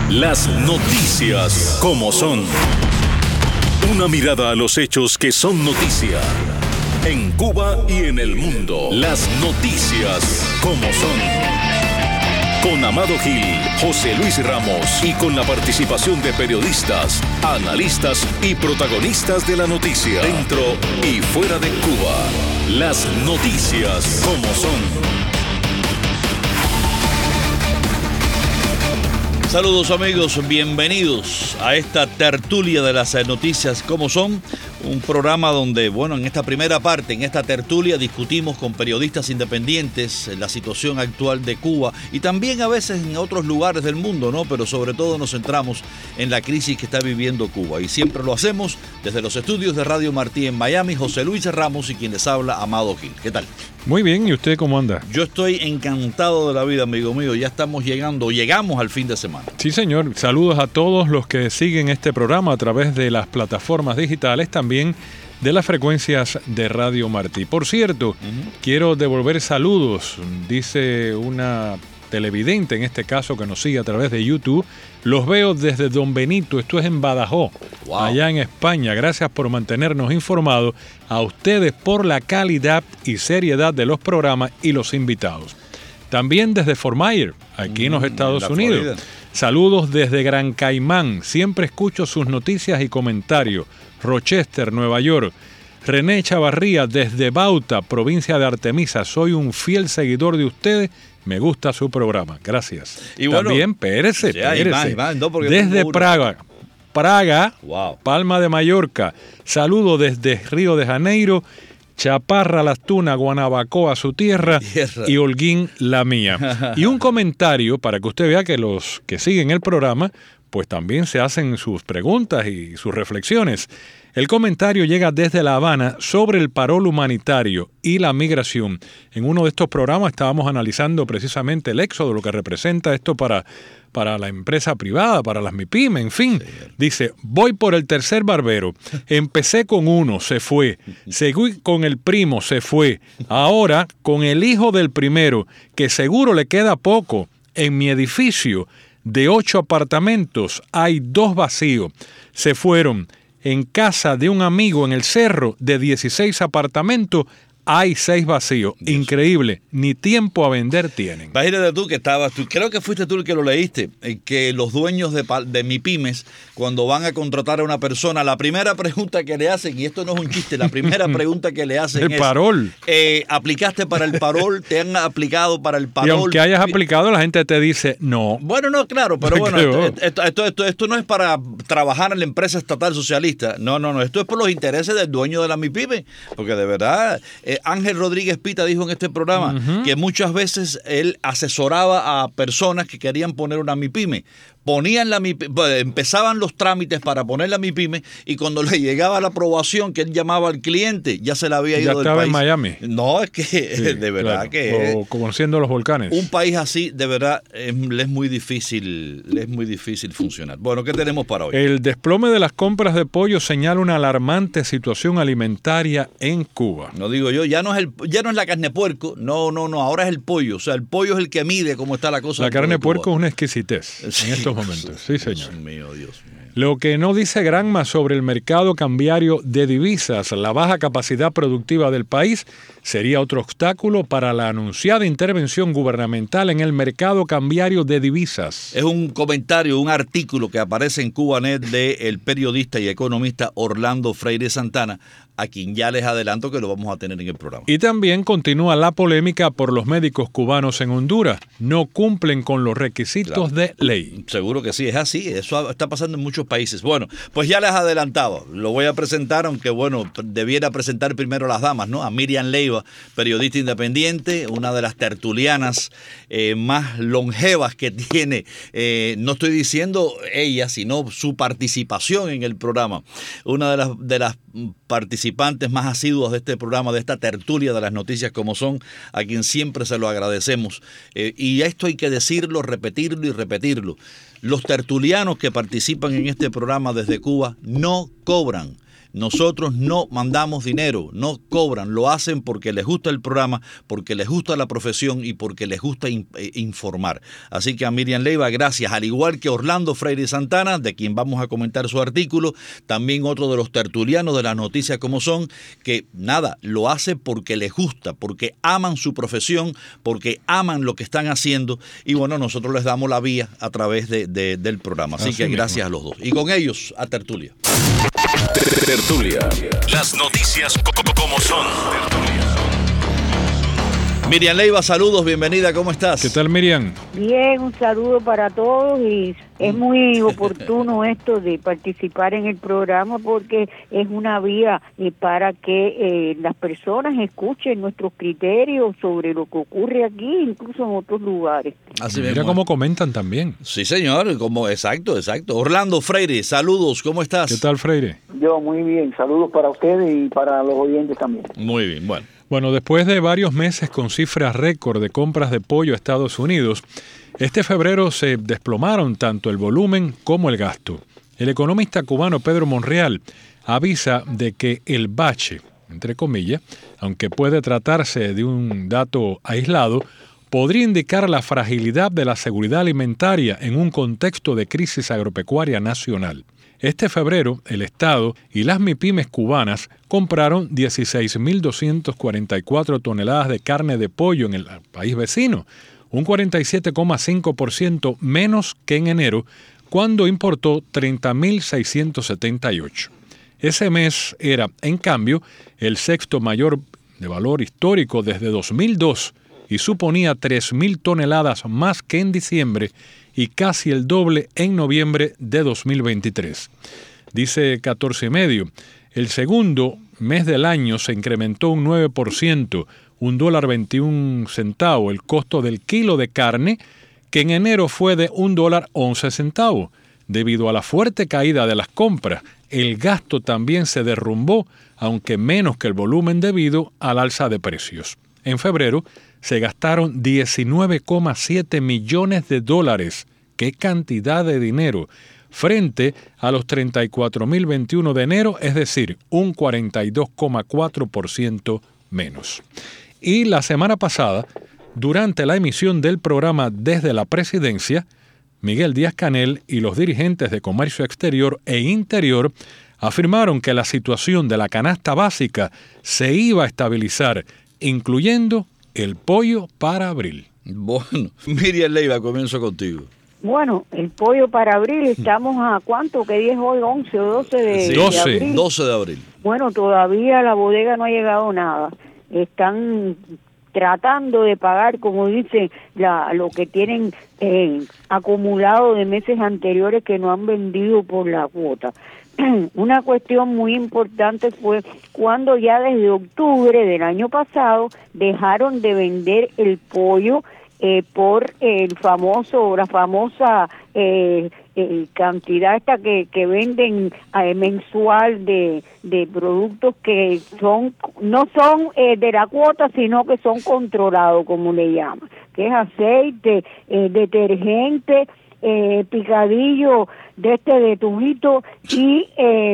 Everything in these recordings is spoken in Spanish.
Las noticias como son. Una mirada a los hechos que son noticia. En Cuba y en el mundo. Las noticias como son. Con Amado Gil, José Luis Ramos y con la participación de periodistas, analistas y protagonistas de la noticia. Dentro y fuera de Cuba. Las noticias como son. Saludos amigos, bienvenidos a esta tertulia de las noticias como son, un programa donde, bueno, en esta primera parte, en esta tertulia discutimos con periodistas independientes la situación actual de Cuba y también a veces en otros lugares del mundo, ¿no? Pero sobre todo nos centramos en la crisis que está viviendo Cuba y siempre lo hacemos desde los estudios de Radio Martí en Miami, José Luis Ramos y quien les habla, Amado Gil. ¿Qué tal? Muy bien, ¿y usted cómo anda? Yo estoy encantado de la vida, amigo mío, ya llegamos al fin de semana. Sí, señor. Saludos a todos los que siguen este programa a través de las plataformas digitales, también de las frecuencias de Radio Martí. Por cierto, quiero devolver saludos, dice una televidente, en este caso que nos sigue a través de YouTube. Los veo desde Don Benito, esto es en Badajoz, allá en España. Gracias por mantenernos informados, a ustedes por la calidad y seriedad de los programas y los invitados. También desde Fort Myers, aquí en los Estados Unidos. Florida. Saludos desde Gran Caimán, siempre escucho sus noticias y comentarios. Rochester, Nueva York. René Chavarría desde Bauta, provincia de Artemisa. Soy un fiel seguidor de ustedes. Me gusta su programa. Gracias. Y bueno, también, espérese. No, desde Praga, wow. Palma de Mallorca. Saludo desde Río de Janeiro. Chaparra, Las Tunas, Guanabacoa, su tierra, y Holguín, la mía. Y un comentario para que usted vea que los que siguen el programa, pues también se hacen sus preguntas y sus reflexiones. El comentario llega desde La Habana sobre el parol humanitario y la migración. En uno de estos programas estábamos analizando precisamente el éxodo, lo que representa esto para la empresa privada, para las MIPYME, en fin. Sí. Dice, voy por el tercer barbero. Empecé con uno, se fue. Seguí con el primo, se fue. Ahora con el hijo del primero, que seguro le queda poco. En mi edificio de 8 apartamentos hay 2 vacíos. Se fueron. En casa de un amigo en el cerro de 16 apartamentos hay 6 vacíos. Dios. Increíble. Ni tiempo a vender tienen. Imagínate tú que creo que fuiste tú el que lo leíste, que los dueños de MIPYMES, cuando van a contratar a una persona, la primera pregunta que le hacen, y esto no es un chiste, la primera pregunta que le hacen el parol. ¿Aplicaste para el parol? ¿Te han aplicado para el parol? Y aunque hayas aplicado, la gente te dice no. Bueno, no, claro, pero bueno, esto no es para trabajar en la empresa estatal socialista. No, esto es por los intereses del dueño de la MIPYME, porque de verdad... Ángel Rodríguez Pita dijo en este programa que muchas veces él asesoraba a personas que querían poner una MIPYME. Ponían empezaban los trámites para poner la MIPYME y cuando le llegaba la aprobación que él llamaba al cliente, ya se le había ido del país. Ya estaba en Miami. No, es que sí, de verdad claro. Que... O conociendo los volcanes. Un país así, de verdad, le es muy difícil funcionar. Bueno, ¿qué tenemos para hoy? El desplome de las compras de pollo señala una alarmante situación alimentaria en Cuba. No digo yo, ya no es la carne de puerco, no, ahora es el pollo. O sea, el pollo es el que mide cómo está la cosa. La carne de puerco es una exquisitez, sí. En estos momentos, sí señor. Dios mío. Lo que no dice Granma sobre el mercado cambiario de divisas, la baja capacidad productiva del país, sería otro obstáculo para la anunciada intervención gubernamental en el mercado cambiario de divisas. Es un comentario, un artículo que aparece en Cubanet del periodista y economista Orlando Freire Santana, a quien ya les adelanto que lo vamos a tener en el programa. Y también continúa la polémica por los médicos cubanos en Honduras. No cumplen con los requisitos de ley. Seguro que sí, es así. Eso está pasando en muchos países. Bueno, pues ya les adelantaba. Lo voy a presentar, aunque bueno, debiera presentar primero a las damas, ¿no? A Miriam Leiva, periodista independiente, una de las tertulianas más longevas que tiene. No estoy diciendo ella, sino su participación en el programa. Una de las participantes más asiduos de este programa, de esta tertulia de las noticias como son, a quien siempre se lo agradecemos. Y esto hay que decirlo, repetirlo y repetirlo. Los tertulianos que participan en este programa desde Cuba no cobran. nosotros no mandamos dinero, no cobran, lo hacen porque les gusta el programa, porque les gusta la profesión y porque les gusta informar. Así que a Miriam Leiva, gracias, al igual que Orlando Freire Santana, de quien vamos a comentar su artículo, también otro de los tertulianos de las noticias como son, que nada, lo hace porque les gusta, porque aman su profesión, porque aman lo que están haciendo, y bueno, nosotros les damos la vía a través del programa. Así que gracias a los dos. Y con ellos, a tertulia. Tertulia. Las noticias como son. Miriam Leiva, saludos, bienvenida, ¿cómo estás? ¿Qué tal, Miriam? Bien, un saludo para todos y es muy oportuno esto de participar en el programa porque es una vía para que las personas escuchen nuestros criterios sobre lo que ocurre aquí, incluso en otros lugares. Así Mira cómo comentan también. Sí, señor, exacto. Orlando Freire, saludos, ¿cómo estás? ¿Qué tal, Freire? Yo muy bien, saludos para ustedes y para los oyentes también. Muy bien, Bueno, después de varios meses con cifras récord de compras de pollo a Estados Unidos, este febrero se desplomaron tanto el volumen como el gasto. El economista cubano Pedro Monreal avisa de que el bache, entre comillas, aunque puede tratarse de un dato aislado, podría indicar la fragilidad de la seguridad alimentaria en un contexto de crisis agropecuaria nacional. Este febrero, el Estado y las MIPYMES cubanas compraron 16.244 toneladas de carne de pollo en el país vecino, un 47,5% menos que en enero, cuando importó 30.678. Ese mes era, en cambio, el sexto mayor de valor histórico desde 2002 y suponía 3.000 toneladas más que en diciembre y casi el doble en noviembre de 2023. Dice 14 y medio, el segundo mes del año se incrementó un 9%, $1.21 el costo del kilo de carne, que en enero fue de $1.11. Debido a la fuerte caída de las compras, el gasto también se derrumbó, aunque menos que el volumen debido al alza de precios. En febrero se gastaron $19,7 millones. ¡Qué cantidad de dinero! Frente a los 34.021 de enero, es decir, un 42,4% menos. Y la semana pasada, durante la emisión del programa Desde la Presidencia, Miguel Díaz-Canel y los dirigentes de Comercio Exterior e Interior afirmaron que la situación de la canasta básica se iba a estabilizar, incluyendo el pollo para abril. Bueno, Miriam Leiva, comienzo contigo. Bueno, el pollo para abril, estamos a ¿cuánto? ¿Qué día es hoy? 11 o 12 de, Sí, de abril. 12 de abril. Bueno, todavía la bodega no ha llegado nada. Están tratando de pagar, como dice, lo que tienen acumulado de meses anteriores que no han vendido por la cuota. Una cuestión muy importante fue cuando ya desde octubre del año pasado dejaron de vender el pollo por la famosa cantidad esta que venden mensual de productos que no son de la cuota, sino que son controlados, como le llaman, que es aceite, detergente, picadillo de tubito y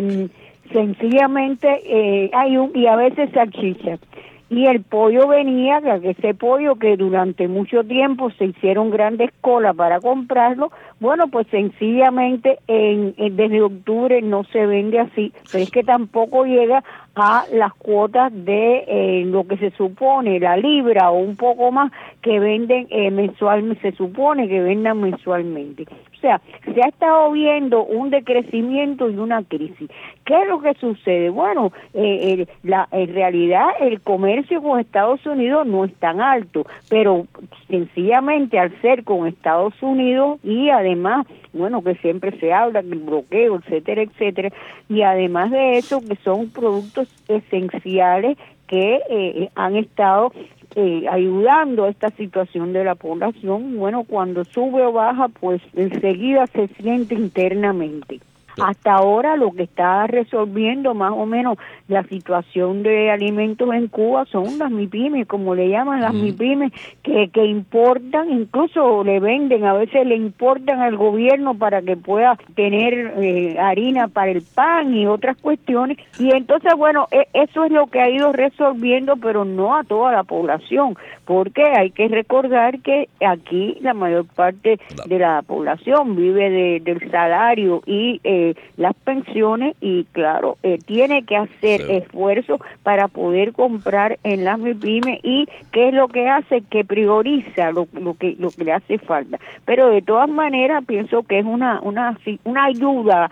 sencillamente y a veces salchicha. Y el pollo venía, que ese pollo que durante mucho tiempo se hicieron grandes colas para comprarlo, bueno, pues sencillamente desde octubre no se vende así, pero es que tampoco llega a las cuotas de lo que se supone, la libra o un poco más que venden mensualmente, se supone que vendan mensualmente. O sea, se ha estado viendo un decrecimiento y una crisis. ¿Qué es lo que sucede? Bueno, en realidad el comercio con Estados Unidos no es tan alto, pero sencillamente al ser con Estados Unidos y además, bueno, que siempre se habla del bloqueo, etcétera, etcétera, y además de eso que son productos esenciales que han estado ayudando a esta situación de la población. Bueno, cuando sube o baja, pues enseguida se siente internamente. Hasta ahora lo que está resolviendo más o menos la situación de alimentos en Cuba son las MIPYMES, como le llaman las MIPYMEs, que importan, incluso le venden, a veces le importan al gobierno para que pueda tener harina para el pan y otras cuestiones. Y entonces, bueno, eso es lo que ha ido resolviendo, pero no a toda la población, porque hay que recordar que aquí la mayor parte de la población vive del salario y las pensiones, y claro, tiene que hacer esfuerzos para poder comprar en las MIPYMEs, y qué es lo que hace, que prioriza lo que le hace falta. Pero de todas maneras pienso que es una ayuda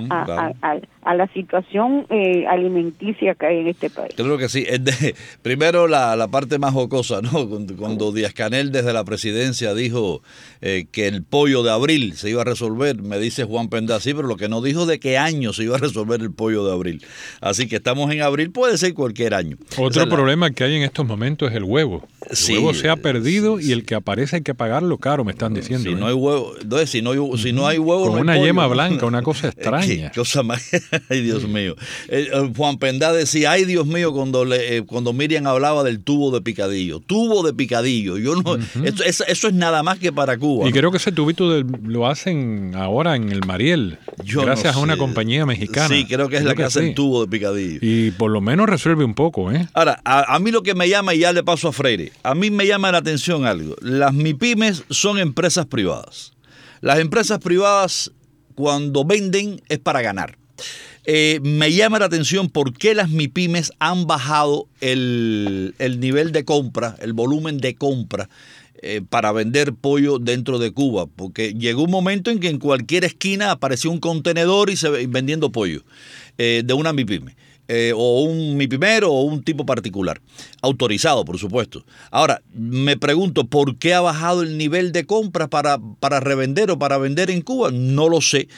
a la situación alimenticia que hay en este país. Creo que sí. Primero la parte más jocosa, ¿no? Cuando Díaz-Canel desde la presidencia dijo que el pollo de abril se iba a resolver, me dice Juan Penda, sí, pero lo que no dijo de qué año se iba a resolver el pollo de abril. Así que estamos en abril, puede ser cualquier año. Otro problema que hay en estos momentos es el huevo. El huevo se ha perdido y el que aparece hay que pagarlo caro, me están diciendo. Si no hay huevo, entonces si no hay huevo, con no hay una pollo, yema ¿no? blanca, una cosa extraña. ¿Qué cosa más? Ay, Dios mío. Juan Pendá decía, ay, Dios mío, cuando Miriam hablaba del tubo de picadillo. Tubo de picadillo. Yo no, eso es nada más que para Cuba. Y creo que ese tubito lo hacen ahora en el Mariel, gracias a una compañía mexicana. Sí, creo que es la que hace el tubo de picadillo. Y por lo menos resuelve un poco, ¿eh? Ahora, a mí lo que me llama, y ya le paso a Freire, a mí me llama la atención algo. Las MIPYMEs son empresas privadas. Las empresas privadas, cuando venden, es para ganar. Me llama la atención por qué las MIPYMEs han bajado el nivel de compra, el volumen de compra para vender pollo dentro de Cuba, porque llegó un momento en que en cualquier esquina apareció un contenedor y vendiendo pollo de una MIPYME. O un MIPYMEro o un tipo particular, autorizado, por supuesto. Ahora, me pregunto, ¿por qué ha bajado el nivel de compra para revender o para vender en Cuba? No lo sé.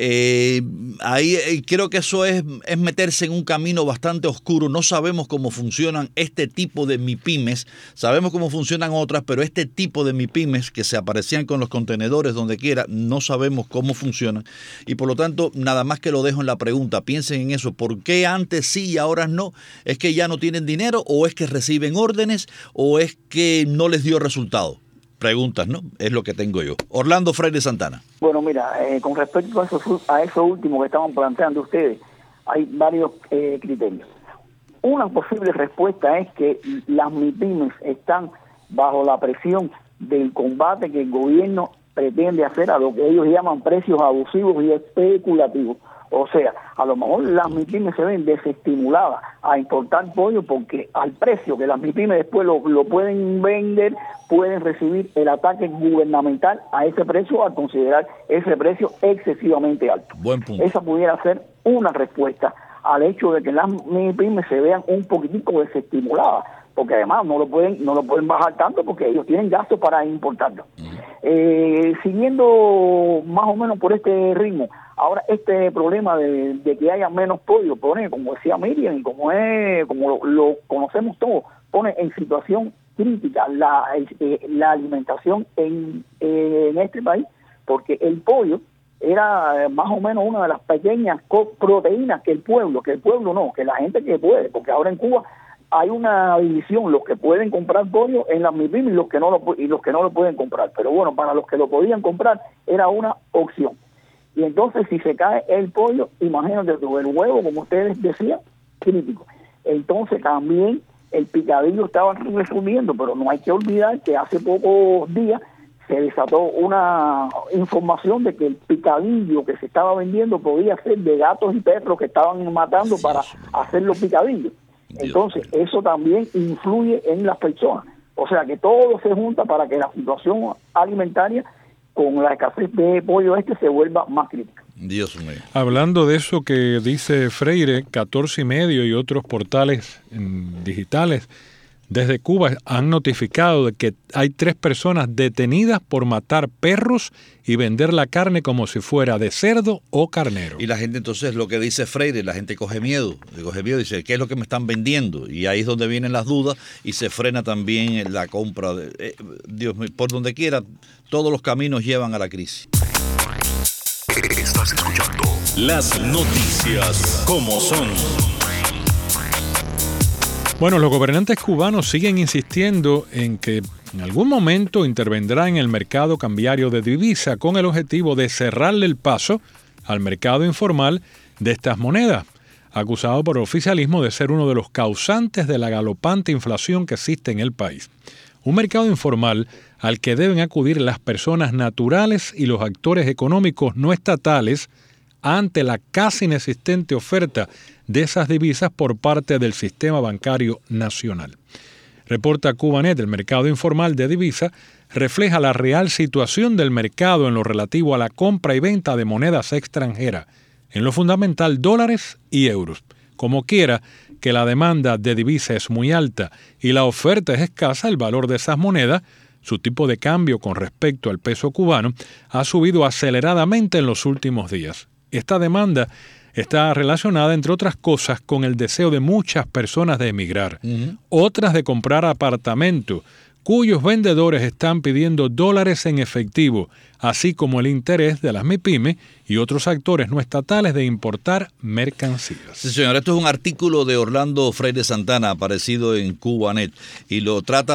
Ahí creo que eso es meterse en un camino bastante oscuro. No sabemos cómo funcionan este tipo de MIPYMEs. Sabemos cómo funcionan otras, pero este tipo de MIPYMEs que se aparecían con los contenedores donde quiera, no sabemos cómo funcionan. Y por lo tanto, nada más que lo dejo en la pregunta. Piensen en eso. ¿Por qué antes sí y ahora no? ¿Es que ya no tienen dinero, o es que reciben órdenes, o es que no les dio resultado? Preguntas, ¿no? Es lo que tengo yo. Orlando Freire Santana. Bueno, mira, con respecto a eso último que estaban planteando ustedes, hay varios criterios. Una posible respuesta es que las MIPYMEs están bajo la presión del combate que el gobierno pretende hacer a lo que ellos llaman precios abusivos y especulativos. O sea, a lo mejor las MIPYMEs se ven desestimuladas a importar pollo porque al precio que las MIPYMEs después lo pueden vender, pueden recibir el ataque gubernamental a ese precio al considerar ese precio excesivamente alto. Buen punto. Esa pudiera ser una respuesta al hecho de que las MIPYMEs se vean un poquitico desestimuladas, porque además no lo pueden bajar tanto porque ellos tienen gastos para importarlo. Siguiendo más o menos por este ritmo, ahora este problema de que haya menos pollo pone, como decía Miriam, y como lo conocemos todos, pone en situación crítica la alimentación en este país, porque el pollo era más o menos una de las pequeñas proteínas que la gente que puede, porque ahora en Cuba hay una división, los que pueden comprar pollo en las MIPYMEs y los que no lo pueden comprar. Pero bueno, para los que lo podían comprar era una opción. Y entonces si se cae el pollo, imagínate tú, el huevo, como ustedes decían, crítico. Entonces también el picadillo estaba resumiendo, pero no hay que olvidar que hace pocos días se desató una información de que el picadillo que se estaba vendiendo podía ser de gatos y perros que estaban matando para hacer los picadillos. Entonces, eso también influye en las personas. O sea, que todo se junta para que la situación alimentaria con la escasez de pollo se vuelva más crítica. Dios mío. Hablando de eso que dice Freire, 14 y medio y otros portales digitales desde Cuba han notificado de que hay 3 personas detenidas por matar perros y vender la carne como si fuera de cerdo o carnero. Y la gente entonces, lo que dice Freire, la gente coge miedo, dice, ¿qué es lo que me están vendiendo? Y ahí es donde vienen las dudas y se frena también la compra. Dios mío, por donde quiera, todos los caminos llevan a la crisis. Estás escuchando las noticias como son. Bueno, los gobernantes cubanos siguen insistiendo en que en algún momento intervendrá en el mercado cambiario de divisa con el objetivo de cerrarle el paso al mercado informal de estas monedas, acusado por el oficialismo de ser uno de los causantes de la galopante inflación que existe en el país. Un mercado informal al que deben acudir las personas naturales y los actores económicos no estatales ante la casi inexistente oferta de esas divisas por parte del sistema bancario nacional. Reporta Cubanet, el mercado informal de divisas refleja la real situación del mercado en lo relativo a la compra y venta de monedas extranjeras, en lo fundamental dólares y euros. Como quiera que la demanda de divisa es muy alta y la oferta es escasa, el valor de esas monedas, su tipo de cambio con respecto al peso cubano, ha subido aceleradamente en los últimos días. Esta demanda está relacionada, entre otras cosas, con el deseo de muchas personas de emigrar, otras de comprar apartamentos, cuyos vendedores están pidiendo dólares en efectivo, así como el interés de las MIPYME y otros actores no estatales de importar mercancías. Sí, señor, esto es un artículo de Orlando Freire Santana, aparecido en Cubanet, y lo trata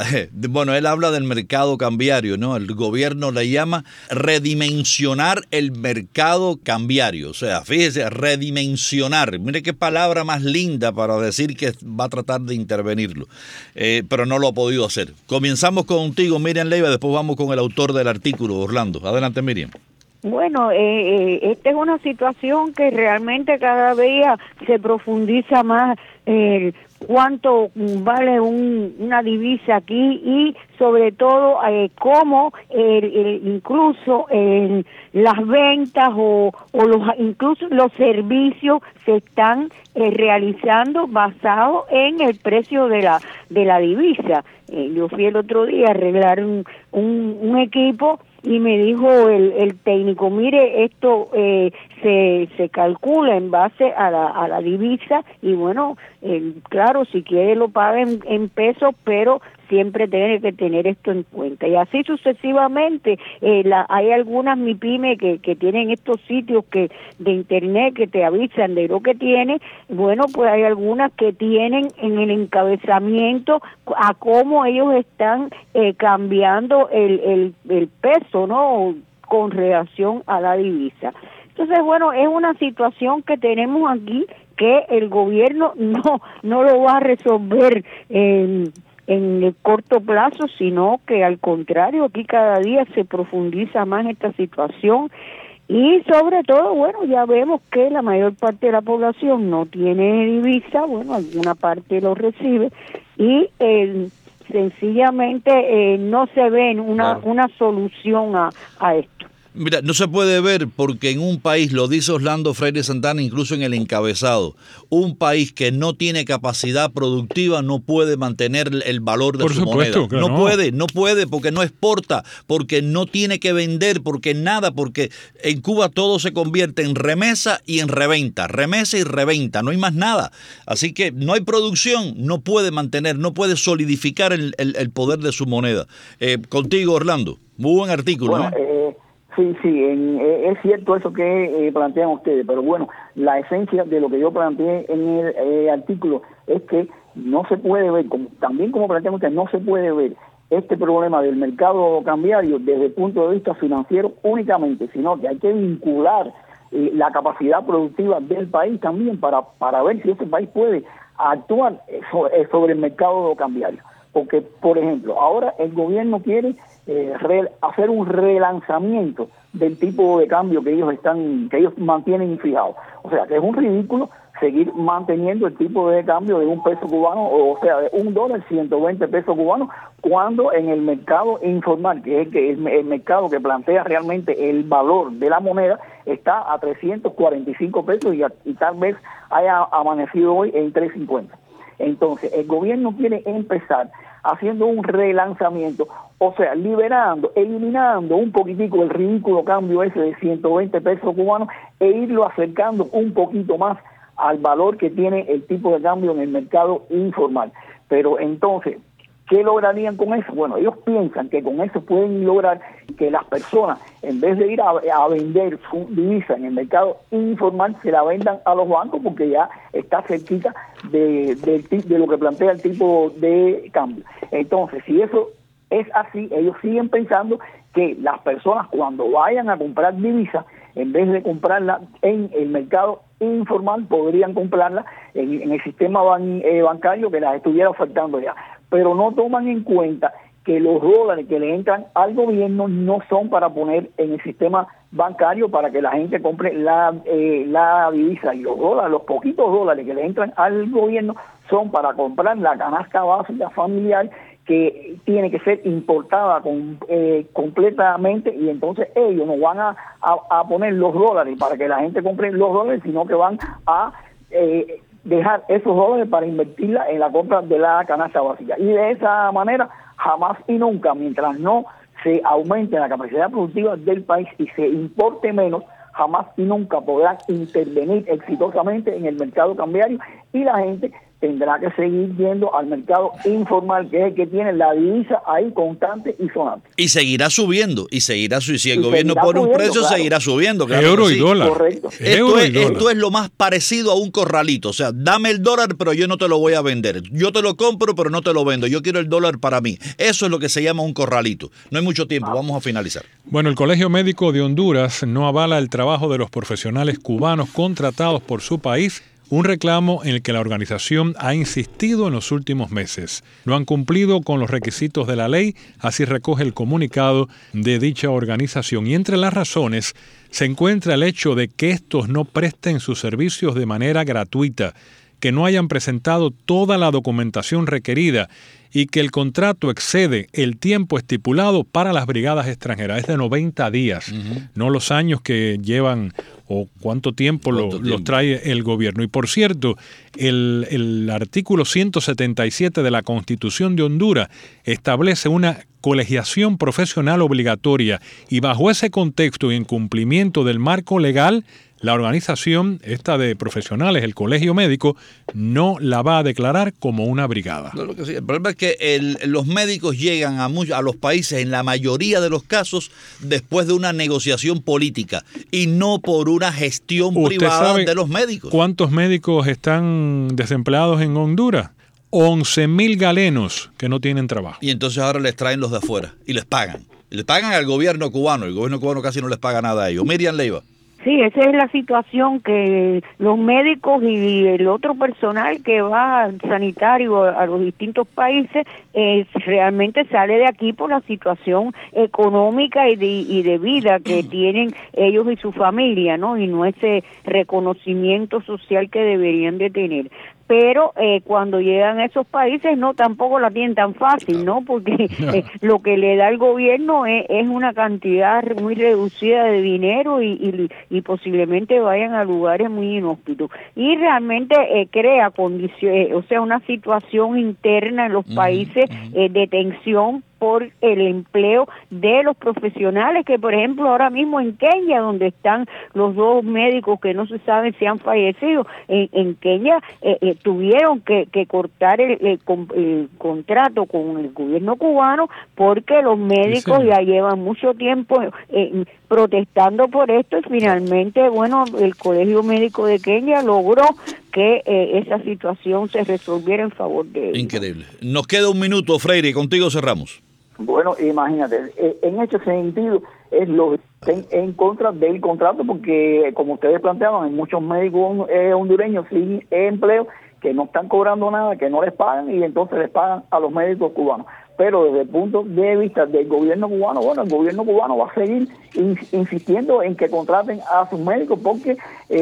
él habla del mercado cambiario, ¿no? El gobierno le llama redimensionar el mercado cambiario, o sea, fíjese, redimensionar, mire qué palabra más linda para decir que va a tratar de intervenirlo, pero no lo ha podido hacer. Comenzamos contigo, Miriam Leiva, después vamos con el autor del artículo, Orlando. Adelante, Miriam. Bueno, esta es una situación que realmente cada día se profundiza más cuánto vale una divisa aquí y sobre todo cómo incluso las ventas o incluso los servicios se están realizando basados en el precio de la divisa. Yo fui el otro día a arreglar un equipo y me dijo el técnico, mire, esto se calcula en base a la divisa y bueno, claro, si quiere lo paga en pesos, pero siempre tiene que tener esto en cuenta. Y así sucesivamente, hay algunas MIPYME que tienen estos sitios de internet que te avisan de lo que tiene. Bueno, pues hay algunas que tienen en el encabezamiento a cómo ellos están cambiando el peso, ¿no? Con relación a la divisa. Entonces, bueno, es una situación que tenemos aquí que el gobierno no lo va a resolver en el corto plazo, sino que al contrario, aquí cada día se profundiza más esta situación y sobre todo, bueno, ya vemos que la mayor parte de la población no tiene divisa, bueno, alguna parte lo recibe y sencillamente no se ve una solución a esto. Mira, no se puede ver porque en un país, lo dice Orlando Freire Santana incluso en el encabezado, un país que no tiene capacidad productiva no puede mantener el valor de su moneda. No puede porque no exporta, porque no tiene que vender, porque en Cuba todo se convierte en remesa y en reventa, remesa y reventa, no hay más nada. Así que no hay producción, no puede mantener, no puede solidificar el poder de su moneda. Contigo, Orlando, muy buen artículo. Bueno, Sí, es cierto eso que plantean ustedes, pero bueno, la esencia de lo que yo planteé en el artículo es que no se puede ver, como plantean ustedes, no se puede ver este problema del mercado cambiario desde el punto de vista financiero únicamente, sino que hay que vincular la capacidad productiva del país también para ver si ese país puede actuar sobre el mercado cambiario. Porque, por ejemplo, ahora el gobierno quiere hacer un relanzamiento del tipo de cambio que ellos mantienen fijado. O sea, que es un ridículo seguir manteniendo el tipo de cambio de un peso cubano, o sea, de $1, 120 pesos cubanos, cuando en el mercado informal, que es el mercado que plantea realmente el valor de la moneda, está a 345 pesos y tal vez haya amanecido hoy en 350. Entonces, el gobierno quiere empezar haciendo un relanzamiento, o sea, eliminando un poquitico el ridículo cambio ese de 120 pesos cubanos e irlo acercando un poquito más al valor que tiene el tipo de cambio en el mercado informal. Pero entonces, ¿Qué lograrían con eso? Bueno, ellos piensan que con eso pueden lograr que las personas, en vez de ir a vender su divisa en el mercado informal, se la vendan a los bancos porque ya está cerquita de lo que plantea el tipo de cambio. Entonces, si eso es así, ellos siguen pensando que las personas cuando vayan a comprar divisas, en vez de comprarla en el mercado informal, podrían comprarla en el sistema bancario que las estuviera ofertando ya. Pero no toman en cuenta que los dólares que le entran al gobierno no son para poner en el sistema bancario para que la gente compre la divisa, y los dólares, los poquitos dólares que le entran al gobierno son para comprar la canasta básica familiar, que tiene que ser importada completamente, y entonces ellos no van a poner los dólares para que la gente compre los dólares, sino que van a dejar esos dólares para invertirla en la compra de la canasta básica. Y de esa manera, jamás y nunca, mientras no se aumente la capacidad productiva del país y se importe menos, jamás y nunca podrán intervenir exitosamente en el mercado cambiario, y la gente tendrá que seguir yendo al mercado informal, que es el que tiene la divisa ahí constante y sonante. Y seguirá subiendo, y si el gobierno pone un precio, claro, seguirá subiendo. Claro, euro y dólar. Correcto. Esto es lo más parecido a un corralito. O sea, dame el dólar, pero yo no te lo voy a vender. Yo te lo compro, pero no te lo vendo. Yo quiero el dólar para mí. Eso es lo que se llama un corralito. No hay mucho tiempo, vamos a finalizar. Bueno, el Colegio Médico de Honduras no avala el trabajo de los profesionales cubanos contratados por su país, un reclamo en el que la organización ha insistido en los últimos meses. No han cumplido con los requisitos de la ley, así recoge el comunicado de dicha organización. Y entre las razones se encuentra el hecho de que estos no presten sus servicios de manera gratuita, que no hayan presentado toda la documentación requerida y que el contrato excede el tiempo estipulado para las brigadas extranjeras. Es de 90 días, no los años que llevan o cuánto tiempo los trae el gobierno. Y por cierto, el artículo 177 de la Constitución de Honduras establece una colegiación profesional obligatoria, y bajo ese contexto y en cumplimiento del marco legal, la organización esta de profesionales, el Colegio Médico, no la va a declarar como una brigada. No, sí. El problema es que los médicos llegan a los países, en la mayoría de los casos, después de una negociación política y no por una gestión privada de los médicos. ¿Cuántos médicos están desempleados en Honduras? 11,000 galenos que no tienen trabajo. Y entonces ahora les traen los de afuera y les pagan. Y les pagan al gobierno cubano. El gobierno cubano casi no les paga nada a ellos. Miriam Leiva. Sí, esa es la situación, que los médicos y el otro personal que va sanitario a los distintos países realmente sale de aquí por la situación económica y de vida que tienen ellos y su familia, ¿no? Y no ese reconocimiento social que deberían de tener. Pero cuando llegan a esos países tampoco la tienen tan fácil, ¿no? Porque lo que le da el gobierno es una cantidad muy reducida de dinero y posiblemente vayan a lugares muy inhóspitos. Y realmente crea condiciones, una situación interna en los países de tensión por el empleo de los profesionales, que por ejemplo ahora mismo en Kenia, donde están los dos médicos que no se sabe si han fallecido, en Kenia tuvieron que cortar el contrato con el gobierno cubano, porque los médicos ya llevan mucho tiempo protestando por esto, y finalmente, el Colegio Médico de Kenia logró que esa situación se resolviera en favor de ellos. Increíble. Nos queda un minuto, Freire, y contigo cerramos. Bueno, imagínate, en ese sentido es lo en contra del contrato, porque como ustedes planteaban, hay muchos médicos hondureños sin empleo que no están cobrando nada, que no les pagan, y entonces les pagan a los médicos cubanos. Pero desde el punto de vista del gobierno cubano, el gobierno cubano va a seguir insistiendo en que contraten a sus médicos, porque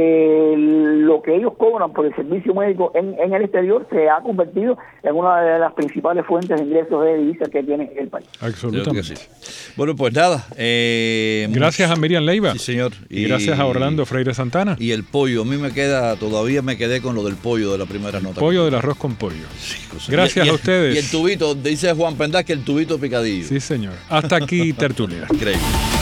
lo que ellos cobran por el servicio médico en el exterior se ha convertido en una de las principales fuentes de ingresos de divisas que tiene el país. Absolutamente. Sí. Bueno, pues nada. Gracias a Miriam Leiva. Sí, señor. Y gracias a Orlando Freire Santana. Y el pollo, a mí todavía me quedé con lo del pollo de la primera nota. Pollo del arroz con pollo. Sí, gracias a ustedes. Y el tubito, dice Juan Pendá, que el tubito picadillo. Sí, señor. Hasta aquí, tertulia. Increíble.